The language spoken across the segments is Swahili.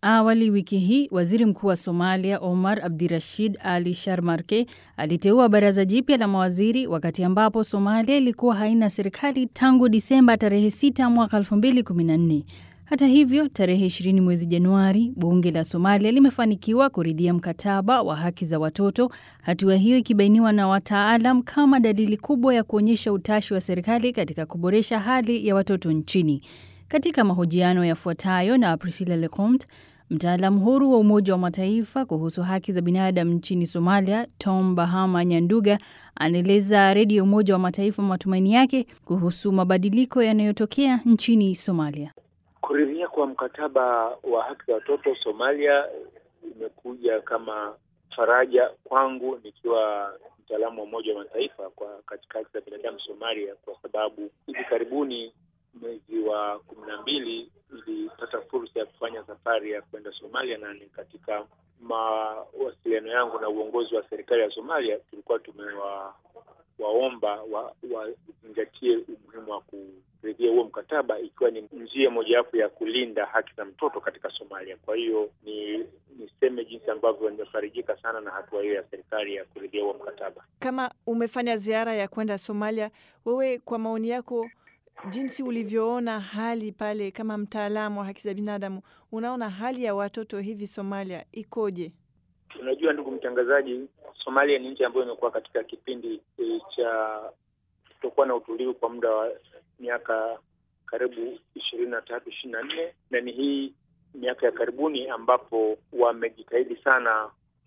Awali wiki hii, waziri mkuu wa Somalia Omar Abdirashid Ali Sharmarke aliteua baraza jipya la mawaziri wakati ambapo Somalia ilikuwa haina serikali tangu Disemba tarehe 6 mwaka 2014. Hata hivyo, tarehe 20 mwezi Januari, bunge la Somalia limefanikiwa kuridhia mkataba wa haki za watoto, hatua hiyo ikibainiwa na wataalam kama dalili kubwa ya kuonyesha utashi wa serikali katika kuboresha hali ya watoto nchini. Katika mahojiano yafuatayo na Priscilla Lecomte, mtaalamu huru wa Umoja wa Mataifa kuhusu haki za binadamu nchini Somalia, Tom Bahama Nyanduga, anaeleza redio Umoja wa Mataifa matumaini yake kuhusu mabadiliko yanayotokea nchini Somalia. Kuridhia kwa mkataba wa haki za watoto Somalia imekuja kama faraja kwangu nikiwa mtaalamu wa Umoja wa Mataifa katika haki za binadamu Somalia, kwa sababu hivi karibuni mwezi wa 12 nilipata fursa ya kufanya safari ya kwenda Somalia, na katika mawasiliano yangu na uongozi wa serikali ya Somalia tulikuwa tumewaomba wazingatie umuhimu wa kuridhia huo mkataba, ikiwa ni njia mojawapo ya kulinda haki za mtoto katika Somalia. Kwa hiyo niseme jinsi ambavyo nimefarijika sana na hatua hiyo ya serikali ya kuridhia huo mkataba. Kama umefanya ziara ya kwenda Somalia, wewe kwa maoni yako, jinsi ulivyoona hali pale kama mtaalamu wa haki za binadamu, unaona hali ya watoto hivi Somalia ikoje? Unajua ndugu mtangazaji, Somalia ni nchi ambayo imekuwa katika kipindi cha kutokuwa na utulivu kwa muda wa miaka karibu 23-24, na ni hii miaka ya karibuni ambapo wamejitahidi sana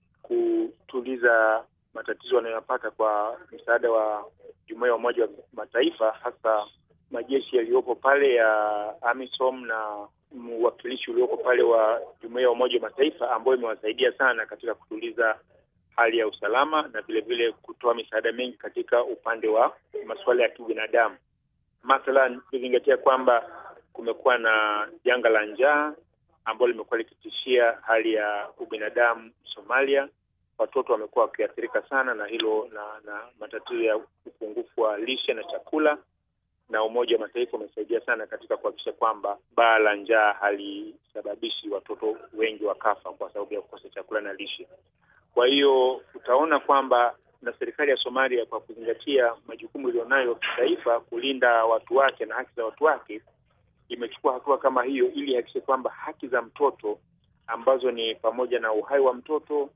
kutuliza matatizo wanayopata kwa msaada wa Jumuiya ya Umoja wa Mataifa, hasa majeshi yaliyopo pale ya AMISOM na mwakilishi ulioko pale wa Jumuiya ya Umoja wa Mataifa, ambayo imewasaidia sana katika kutuliza hali ya usalama na vile vile kutoa misaada mingi katika upande wa masuala ya kibinadamu. Mathalan, kuzingatia kwamba kumekuwa na janga la njaa ambalo limekuwa likitishia hali ya ubinadamu Somalia. Watoto wamekuwa wakiathirika sana na hilo na matatizo ya upungufu wa lishe na chakula, na Umoja wa Mataifa umesaidia sana katika kuhakikisha kwamba baa la njaa halisababishi watoto wengi wakafa kwa sababu ya kukosa chakula na lishe. Kwa hiyo utaona kwamba na serikali ya Somalia, kwa kuzingatia majukumu ilionayo kitaifa kulinda watu wake na haki za watu wake, imechukua hatua kama hiyo ili ihakikishe kwamba haki za mtoto ambazo ni pamoja na uhai wa mtoto,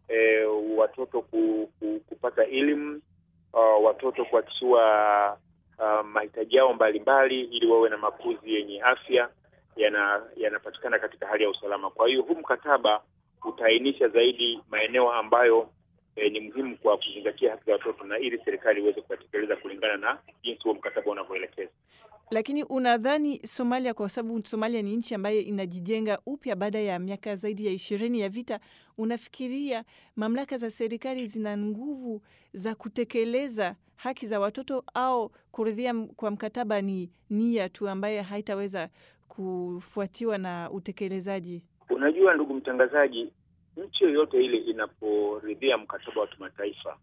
watoto kupata elimu, watoto kuhakikishiwa mahitaji yao mbalimbali ili wawe na makuzi yenye afya yanapatikana katika hali ya usalama. Kwa hiyo huu mkataba utaainisha zaidi maeneo ambayo ni muhimu kwa kuzingatia haki za watoto, na ili serikali iweze kutekeleza kulingana na jinsi huo mkataba unavyoelekeza. Lakini unadhani Somalia, kwa sababu Somalia ni nchi ambayo inajijenga upya baada ya miaka zaidi ya 20 ya vita, unafikiria mamlaka za serikali zina nguvu za kutekeleza haki za watoto, au kuridhia kwa mkataba ni nia tu ambaye haitaweza kufuatiwa na utekelezaji? Unajua ndugu mtangazaji, nchi yoyote ile inaporidhia mkataba wa kimataifa,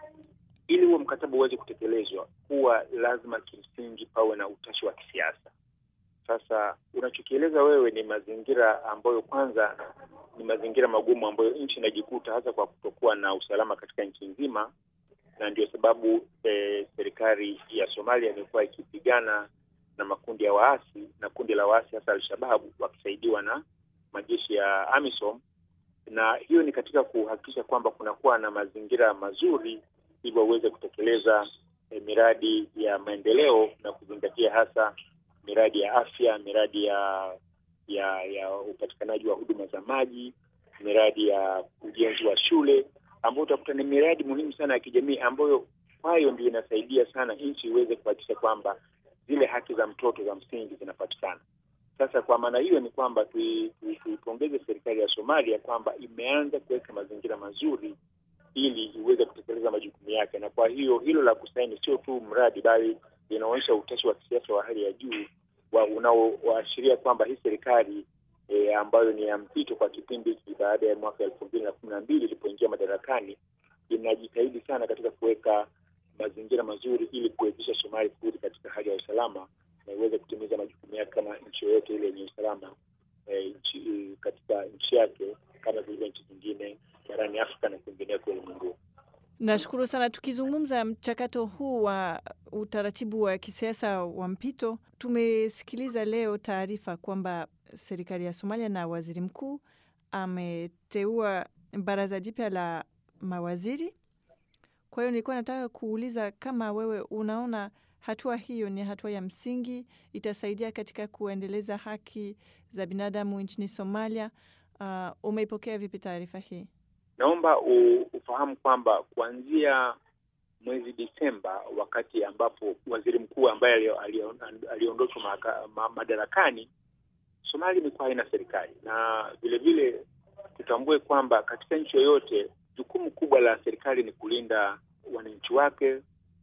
ili huo mkataba uweze kutekelezwa, huwa lazima kimsingi pawe na utashi wa kisiasa. Sasa unachokieleza wewe ni mazingira ambayo kwanza ni mazingira magumu ambayo nchi inajikuta, hasa kwa kutokuwa na usalama katika nchi nzima, na ndio sababu serikali ya Somalia imekuwa ikipigana na makundi ya waasi, na kundi la waasi hasa Al-Shabaab wakisaidiwa na majeshi ya AMISOM, na hiyo ni katika kuhakikisha kwamba kunakuwa na mazingira mazuri ili waweze kutekeleza miradi ya maendeleo na kuzingatia hasa miradi ya afya, miradi ya upatikanaji wa huduma za maji, miradi ya ujenzi wa shule, ambayo utakuta ni miradi muhimu sana ya kijamii ambayo kwayo ndio inasaidia sana nchi iweze kuhakikisha kwamba zile haki za mtoto za msingi zinapatikana. Sasa kwa maana hiyo ni kwamba tuipongeze serikali ya Somalia kwamba imeanza kuweka mazingira mazuri ili iweze kutekeleza majukumu yake, na kwa hiyo hilo la kusaini sio tu mradi, bali linaonyesha utashi wa kisiasa wa hali ya juu unaoashiria kwamba hii serikali ambayo ni ya mpito kwa kipindi hiki baada ya mwaka 2012 ilipoingia madarakani, inajitahidi sana katika kuweka mazingira mazuri ili kuwezesha Somalia kurudi katika hali ya usalama na iweze kutimiza majukumu yake kama nchi yoyote ile yenye usalama katika nchi yake kama vile nchi zingine barani Afrika na kwingineko ulimwenguni. Nashukuru sana. Tukizungumza mchakato huu wa utaratibu wa kisiasa wa mpito, tumesikiliza leo taarifa kwamba serikali ya Somalia na waziri mkuu ameteua baraza jipya la mawaziri. Kwa hiyo nilikuwa nataka kuuliza kama wewe unaona hatua hiyo ni hatua ya msingi, itasaidia katika kuendeleza haki za binadamu nchini Somalia. Umeipokea vipi taarifa hii? Naomba ufahamu kwamba kuanzia mwezi Disemba, wakati ambapo waziri mkuu ambaye aliondoshwa madarakani, Somalia imekuwa haina serikali, na vile vile tutambue kwamba katika nchi yoyote jukumu kubwa la serikali ni kulinda wananchi wake,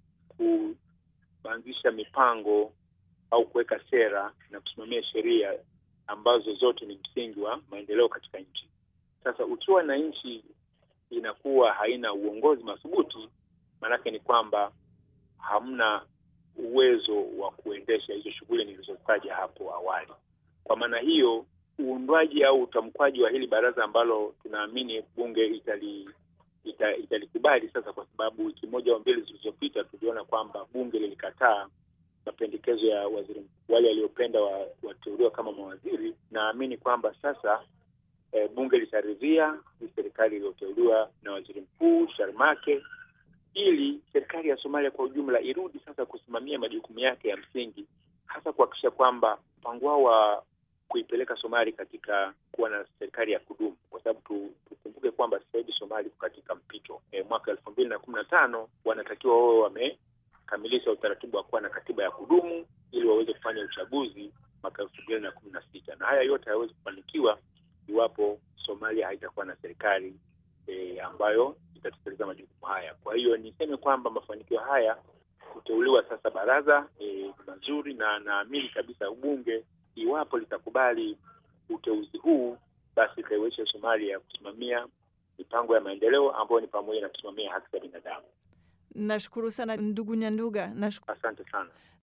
kuanzisha mipango au kuweka sera na kusimamia sheria ambazo zote ni msingi wa maendeleo katika nchi. Sasa ukiwa na nchi inakuwa haina uongozi madhubuti, maanake ni kwamba hamna uwezo wa kuendesha hizo shughuli nilizotaja hapo awali. Kwa maana hiyo, uundwaji au utamkwaji wa hili baraza ambalo tunaamini bunge italikubali sasa, kwa sababu wiki moja au mbili zilizopita tuliona kwamba bunge lilikataa mapendekezo ya waziri wale waliopenda wateuliwa kama mawaziri. Naamini kwamba sasa bunge litaridhia serikali iliyoteuliwa na waziri mkuu Sharmake, ili serikali ya Somalia kwa ujumla irudi sasa kusimamia majukumu yake ya msingi, hasa kuhakikisha kwamba mpango wao wa kuipeleka Somalia katika kuwa na serikali ya kudumu, kwa sababu tukumbuke kwamba sasa hivi Somalia katika mpito. Mwaka 2015 wanatakiwa wao wamekamilisha utaratibu wa kuwa na katiba ya kudumu ili waweze kufanya uchaguzi mwaka 2016, na haya yote hayawezi kufanikiwa iwapo Somalia haitakuwa na serikali ambayo itatekeleza majukumu haya. Kwa hiyo niseme kwamba mafanikio haya kuteuliwa sasa baraza mazuri, na naamini kabisa bunge iwapo litakubali uteuzi huu, basi itaiwezesha Somalia kusimamia mipango ya maendeleo ambayo ni pamoja na kusimamia haki za binadamu. Nashukuru sana ndugu Nyanduga. Asante sana.